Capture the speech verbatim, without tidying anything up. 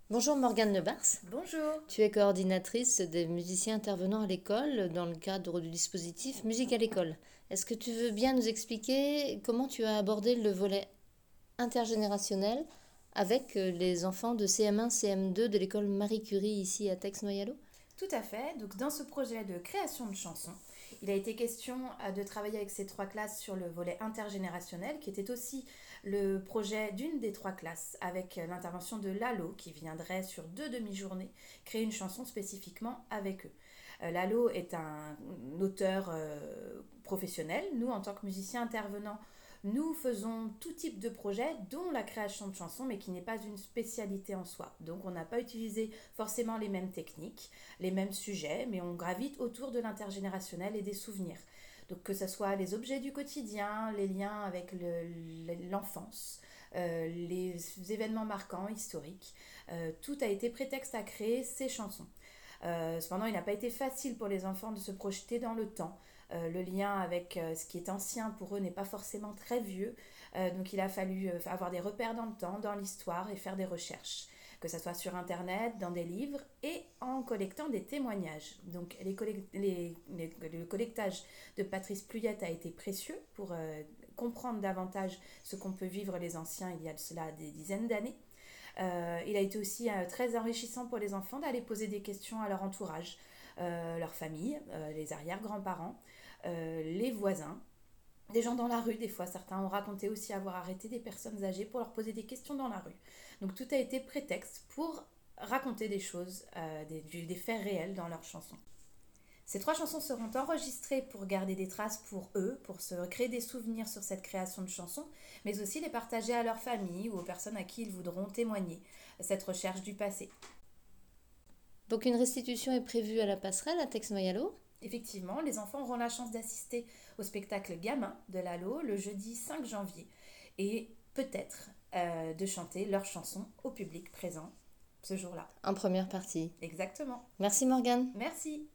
Bonjour Morgane Lebars, Bonjour. tu es coordinatrice des musiciens intervenants à l'école dans le cadre du dispositif Musique à l'école. Est-ce que tu veux bien nous expliquer comment tu as abordé le volet intergénérationnel avec euh, les enfants de C M un, C M deux de l'école Marie Curie ici à Tex-Noyalo? Tout à fait. Donc, dans ce projet de création de chansons, il a été question euh, de travailler avec ces trois classes sur le volet intergénérationnel, qui était aussi le projet d'une des trois classes, avec euh, l'intervention de Lalo, qui viendrait sur deux demi-journées créer une chanson spécifiquement avec eux. Euh, Lalo est un auteur euh, professionnel. Nous, en tant que musiciens intervenants, nous faisons tout type de projet, dont la création de chansons, mais qui n'est pas une spécialité en soi. Donc on n'a pas utilisé forcément les mêmes techniques, les mêmes sujets, mais on gravite autour de l'intergénérationnel et des souvenirs. Donc que ce soit les objets du quotidien, les liens avec le- l'enfance, euh, les événements marquants, historiques, euh, tout a été prétexte à créer ces chansons. Euh, cependant, il n'a pas été facile pour les enfants de se projeter dans le temps. Euh, le lien avec euh, ce qui est ancien pour eux n'est pas forcément très vieux. Euh, donc il a fallu euh, avoir des repères dans le temps, dans l'histoire et faire des recherches, que ce soit sur Internet, dans des livres et en collectant des témoignages. Donc les collect- les- les- le collectage de Patrice Pluyette a été précieux pour euh, comprendre davantage ce qu'ont pu vivre les anciens il y a de cela des dizaines d'années. Euh, il a été aussi euh, très enrichissant pour les enfants d'aller poser des questions à leur entourage, euh, leur famille, euh, les arrière-grands-parents, euh, les voisins, des gens dans la rue. Des fois, certains ont raconté aussi avoir arrêté des personnes âgées pour leur poser des questions dans la rue. Donc tout a été prétexte pour raconter des choses, euh, des, des faits réels dans leurs chansons. Ces trois chansons seront enregistrées pour garder des traces pour eux, pour se créer des souvenirs sur cette création de chansons, mais aussi les partager à leur famille ou aux personnes à qui ils voudront témoigner cette recherche du passé. Donc une restitution est prévue à la passerelle à Tex-Noyalo. Effectivement, les enfants auront la chance d'assister au spectacle Gamin de Lalo le jeudi cinq janvier et peut-être euh, de chanter leurs chansons au public présent ce jour-là. En première partie. Exactement. Merci Morgane. Merci.